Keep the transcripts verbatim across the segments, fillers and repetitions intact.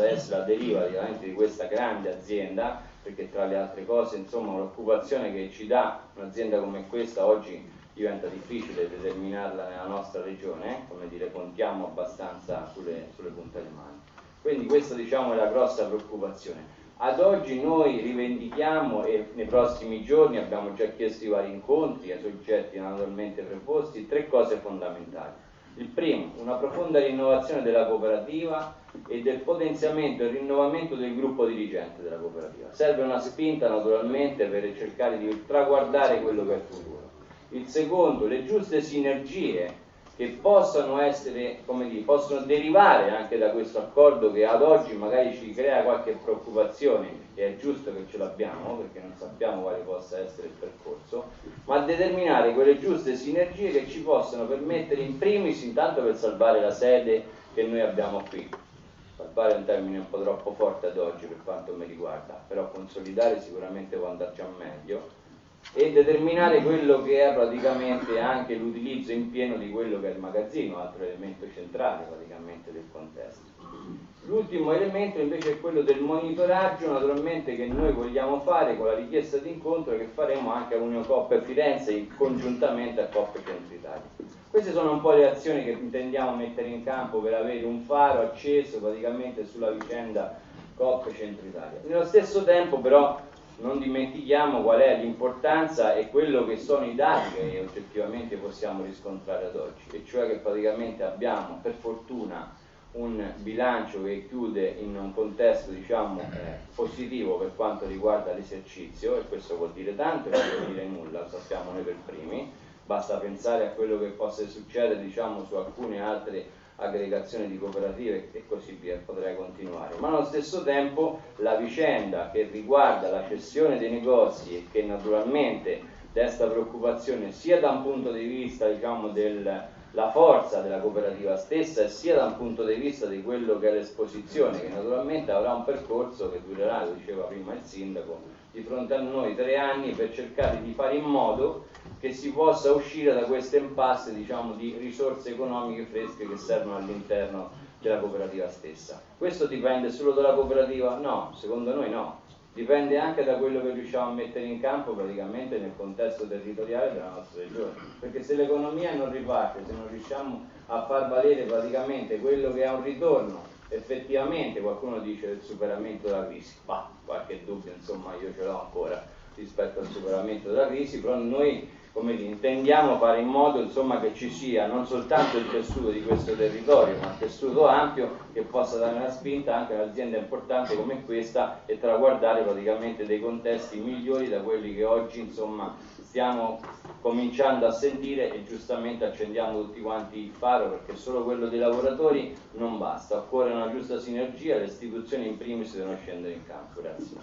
possa essere la deriva di questa grande azienda, perché tra le altre cose, insomma, l'occupazione che ci dà un'azienda come questa oggi diventa difficile determinarla nella nostra regione, eh? Come dire, contiamo abbastanza sulle, sulle punte delle mani. Quindi questa, diciamo, è la grossa preoccupazione. Ad oggi noi rivendichiamo, e nei prossimi giorni abbiamo già chiesto i vari incontri ai soggetti naturalmente preposti, tre cose fondamentali. Il primo, una profonda rinnovazione della cooperativa e del potenziamento e rinnovamento del gruppo dirigente della cooperativa. Serve una spinta naturalmente per cercare di traguardare quello che è il futuro. Il secondo, le giuste sinergie che possano essere, come dire, possono derivare anche da questo accordo che ad oggi magari ci crea qualche preoccupazione, e è giusto che ce l'abbiamo perché non sappiamo quale possa essere il percorso, ma determinare quelle giuste sinergie che ci possano permettere in primis, intanto per salvare la sede che noi abbiamo qui. Salvare è un termine un po' troppo forte ad oggi per quanto mi riguarda, però consolidare sicuramente può andare già meglio, e determinare quello che è praticamente anche l'utilizzo in pieno di quello che è il magazzino, altro elemento centrale praticamente del contesto. L'ultimo elemento invece è quello del monitoraggio, naturalmente, che noi vogliamo fare con la richiesta di incontro che faremo anche a Uniocoop Firenze congiuntamente a Coop Centro Italia. Queste sono un po' le azioni che intendiamo mettere in campo per avere un faro acceso praticamente sulla vicenda Coop Centro Italia. Nello stesso tempo però non dimentichiamo qual è l'importanza e quello che sono i dati che oggettivamente possiamo riscontrare ad oggi, e cioè che praticamente abbiamo per fortuna un bilancio che chiude in un contesto, diciamo, eh, positivo per quanto riguarda l'esercizio, e questo vuol dire tanto e non vuol dire nulla, lo sappiamo noi per primi, basta pensare a quello che possa succedere, diciamo, su alcune altre aggregazione di cooperative e così via, potrei continuare. Ma allo stesso tempo la vicenda che riguarda la cessione dei negozi e che naturalmente desta preoccupazione sia da un punto di vista, diciamo, della forza della cooperativa stessa, e sia da un punto di vista di quello che è l'esposizione, che naturalmente avrà un percorso che durerà, lo diceva prima il sindaco, di fronte a noi tre anni per cercare di fare in modo che si possa uscire da queste impasse, diciamo, di risorse economiche fresche che servono all'interno della cooperativa stessa. Questo dipende solo dalla cooperativa? No, secondo noi no. Dipende anche da quello che riusciamo a mettere in campo praticamente nel contesto territoriale della nostra regione. Perché se l'economia non riparte, se non riusciamo a far valere praticamente quello che è un ritorno, effettivamente qualcuno dice del superamento della crisi, ma qualche dubbio insomma io ce l'ho ancora rispetto al superamento della crisi, però noi, come dire, intendiamo fare in modo, insomma, che ci sia non soltanto il tessuto di questo territorio, ma un tessuto ampio che possa dare una spinta anche a un'azienda importante come questa e traguardare praticamente dei contesti migliori da quelli che oggi, insomma, stiamo cominciando a sentire, e giustamente accendiamo tutti quanti il faro, perché solo quello dei lavoratori non basta, occorre una giusta sinergia, le istituzioni in primis devono scendere in campo. Grazie.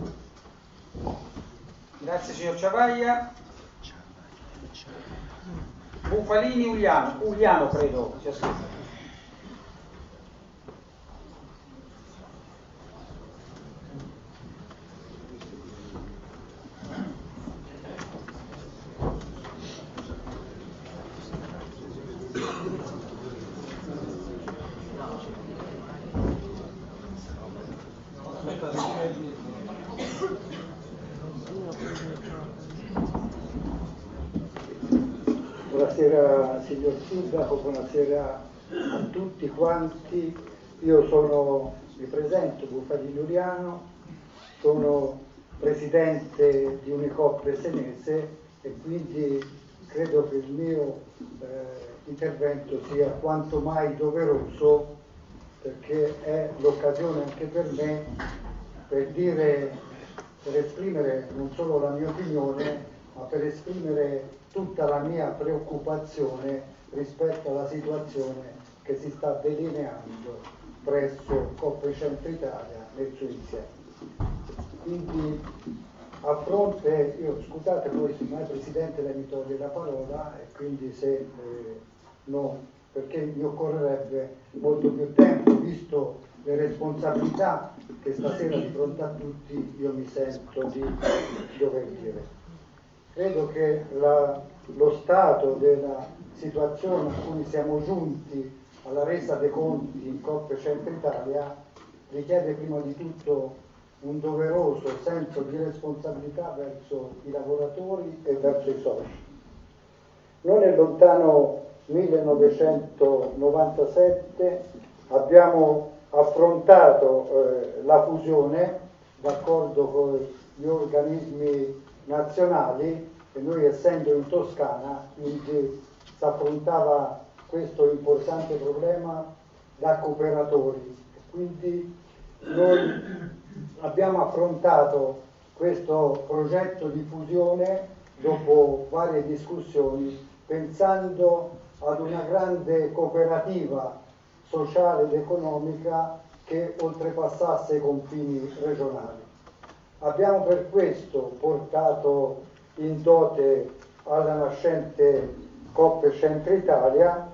Grazie signor Ciavaglia. Bufalini Uliano, Uliano credo sia scritto. Buonasera signor Sindaco, buonasera a tutti quanti. Io sono, mi presento, Bufalini Uliano, sono presidente di Uniocoop Senese e quindi credo che il mio eh, intervento sia quanto mai doveroso, perché è l'occasione anche per me per dire, per esprimere non solo la mia opinione, ma per esprimere tutta la mia preoccupazione rispetto alla situazione che si sta delineando presso Coop Centro Italia nel suo insieme. Quindi a fronte, io scusate poi signor Presidente lei mi toglie la parola e quindi se eh, no, perché mi occorrerebbe molto più tempo, visto le responsabilità che stasera di fronte a tutti io mi sento di dover dire. Credo che la, lo stato della situazione a cui siamo giunti alla resa dei conti in Coop Centro Italia richiede prima di tutto un doveroso senso di responsabilità verso i lavoratori e verso i soci. Noi nel lontano millenovecentonovantasette abbiamo affrontato eh, la fusione d'accordo con gli organismi nazionali e noi, essendo in Toscana, quindi si affrontava questo importante problema da cooperatori. Quindi noi abbiamo affrontato questo progetto di fusione dopo varie discussioni, pensando ad una grande cooperativa sociale ed economica che oltrepassasse i confini regionali. Abbiamo per questo portato in dote alla nascente Coop Centro Italia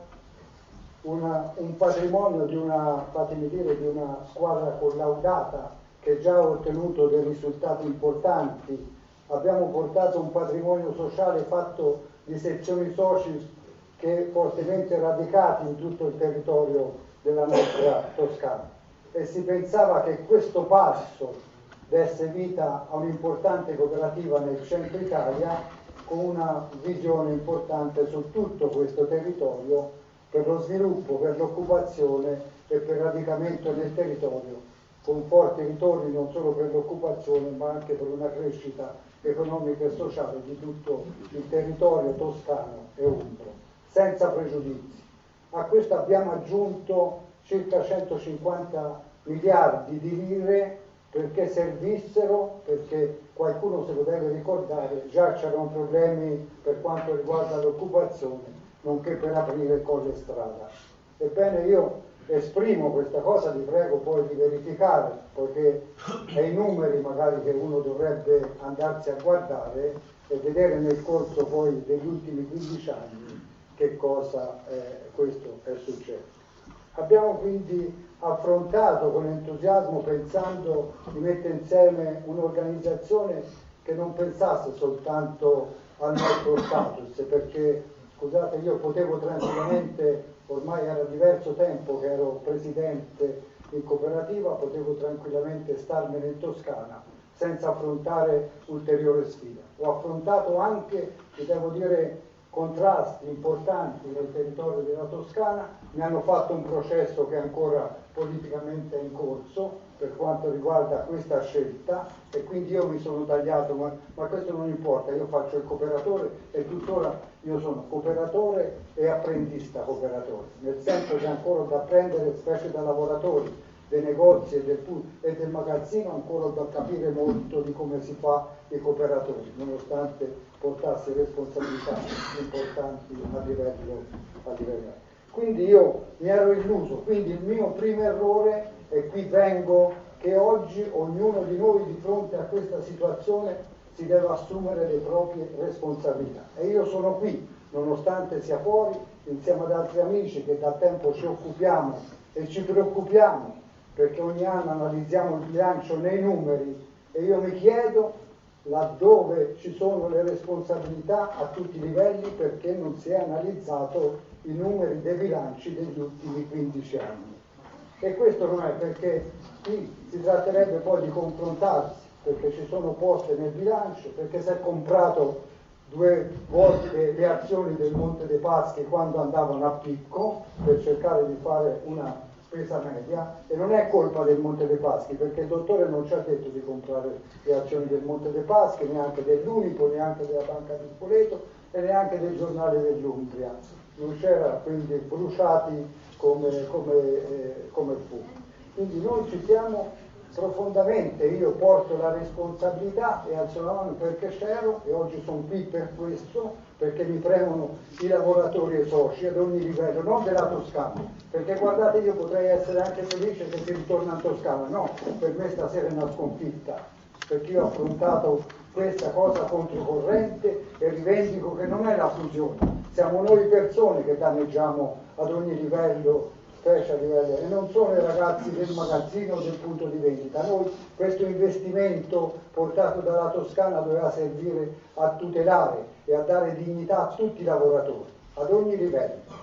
una, un patrimonio di una, fatemi dire, di una squadra collaudata che già ha ottenuto dei risultati importanti. Abbiamo portato un patrimonio sociale fatto di sezioni soci che fortemente radicati in tutto il territorio della nostra Toscana, e si pensava che questo passo desse vita a un'importante cooperativa nel centro Italia con una visione importante su tutto questo territorio per lo sviluppo, per l'occupazione e per il radicamento nel territorio, con forti ritorni non solo per l'occupazione ma anche per una crescita economica e sociale di tutto il territorio toscano e umbro, senza pregiudizi. A questo abbiamo aggiunto circa centocinquanta miliardi di lire perché servissero, perché qualcuno se lo deve ricordare, già c'erano problemi per quanto riguarda l'occupazione, nonché per aprire Colle Strada. Ebbene, io esprimo questa cosa, vi prego poi di verificare, poiché è i numeri magari che uno dovrebbe andarsi a guardare e vedere nel corso poi degli ultimi quindici anni che cosa eh, questo è successo. Abbiamo quindi affrontato con entusiasmo, pensando di mettere insieme un'organizzazione che non pensasse soltanto al nostro status, perché, scusate, io potevo tranquillamente, ormai era diverso tempo che ero presidente in cooperativa, potevo tranquillamente starmene in Toscana senza affrontare ulteriore sfida. Ho affrontato anche, vi devo dire, contrasti importanti nel territorio della Toscana, mi hanno fatto un processo che ancora politicamente è in corso per quanto riguarda questa scelta, e quindi io mi sono tagliato, ma, ma questo non importa, io faccio il cooperatore e tuttora io sono cooperatore e apprendista cooperatore, nel senso che ancora ho da apprendere, specie da lavoratori dei negozi e del, e del magazzino, ancora ho da capire molto di come si fa i cooperatori, nonostante portassi responsabilità importanti a livello, a livello. Quindi io mi ero illuso, quindi il mio primo errore, e qui vengo, che oggi ognuno di noi di fronte a questa situazione si deve assumere le proprie responsabilità. E io sono qui, nonostante sia fuori, insieme ad altri amici che da tempo ci occupiamo e ci preoccupiamo, perché ogni anno analizziamo il bilancio nei numeri, e io mi chiedo laddove ci sono le responsabilità a tutti i livelli, perché non si è analizzato i numeri dei bilanci degli ultimi quindici anni. E questo non è, perché qui si tratterebbe poi di confrontarsi, perché ci sono poste nel bilancio, perché si è comprato due volte le azioni del Monte dei Paschi quando andavano a picco per cercare di fare una spesa media, e non è colpa del Monte dei Paschi, perché il dottore non ci ha detto di comprare le azioni del Monte dei Paschi, neanche dell'Unico, neanche della Banca di Spoleto e neanche del Giornale dell'Umbria. Non c'era, quindi bruciati come, come, eh, come fu. Quindi noi ci siamo profondamente, io porto la responsabilità e alzo la mano perché c'ero, e oggi sono qui per questo, perché mi premono i lavoratori e i soci ad ogni livello, non della Toscana, perché guardate, io potrei essere anche felice che si ritorna in Toscana, no, per me stasera è una sconfitta, perché io ho affrontato questa cosa controcorrente e rivendico che non è la fusione, siamo noi persone che danneggiamo ad ogni livello, specie a livello, e non sono i ragazzi del magazzino o del punto di vendita. Noi questo investimento portato dalla Toscana doveva servire a tutelare e a dare dignità a tutti i lavoratori, ad ogni livello,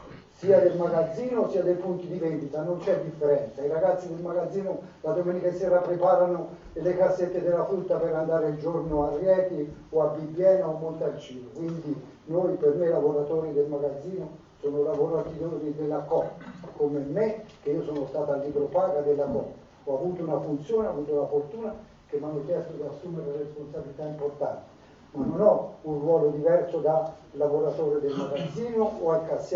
sia del magazzino sia dei punti di vendita, non c'è differenza. I ragazzi del magazzino la domenica sera preparano le cassette della frutta per andare il giorno a Rieti o a Bibbiena o Montalcino, quindi noi, per me, lavoratori del magazzino, sono lavoratori della Coop, come me, che io sono stata a libro paga della Coop. Ho avuto una funzione, ho avuto la fortuna che mi hanno chiesto di assumere responsabilità importanti, ma non ho un ruolo diverso da lavoratore del magazzino o al cassiere